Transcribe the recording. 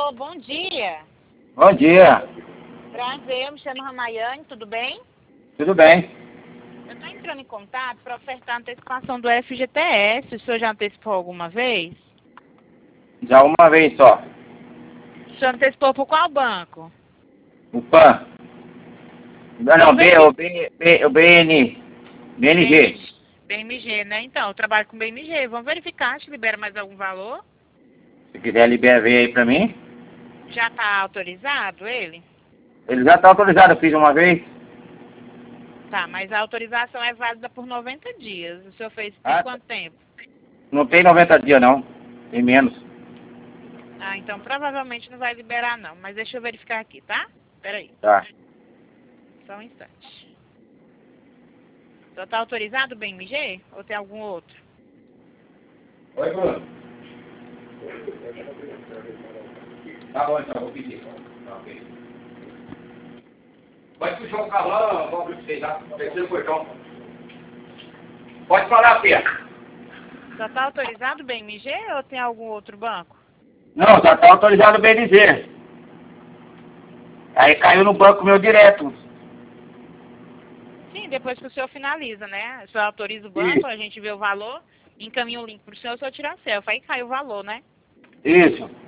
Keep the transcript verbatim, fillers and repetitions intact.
Alô, bom dia. Bom dia. Prazer, eu me chamo Ramayane, tudo bem? Tudo bem? Eu estou entrando em contato para ofertar a antecipação do F G T S. O senhor já antecipou alguma vez? Já uma vez só. O senhor antecipou por qual banco? O P A N. Não, não, B, o, B, B, o B N. B N G. B M G, né? Então, eu trabalho com B M G. Vamos verificar se libera mais algum valor? Se quiser liberar ver aí pra mim. Já está autorizado ele? Ele já tá autorizado, eu fiz uma vez. Tá, mas a autorização é válida por noventa dias. O senhor fez tem Ah, quanto tempo? Não tem noventa dias não. Tem menos. Ah, então provavelmente não vai liberar não. Mas deixa eu verificar aqui, tá? Peraí. Tá. Só um instante. Só tá autorizado o B M G? Ou tem algum outro? Oi, Bruno. Tá bom então, vou pedir. Tá, ok. Pode puxar o carro lá, vamos pra vocês, tá? Terceiro portão. Pode falar, Pia. Só tá autorizado o B M G ou tem algum outro banco? Não, já tá autorizado o B N G. Aí caiu no banco meu direto. Sim, depois que o senhor finaliza, né? O senhor autoriza o banco, Isso. a gente vê o valor, encaminha o link pro senhor, o senhor tira a selfie. Aí cai o valor, né? Isso.